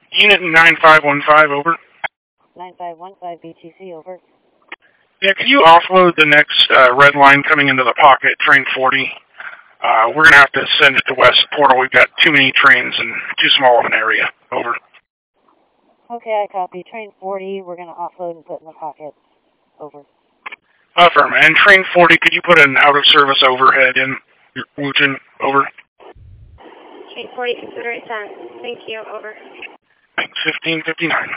Unit 9515, over. 9515 BTC, over. Yeah, could you offload the next red line coming into the pocket, train 40? We're going to have to send it to West Portal. We've got too many trains and too small of an area. Over. Okay, I copy. Train 40, we're going to offload and put in the pocket. Over. Affirm. And train 40, could you put an out-of-service overhead in Wujin? Over. Train 40, consider it done. Thank you, over. 1559.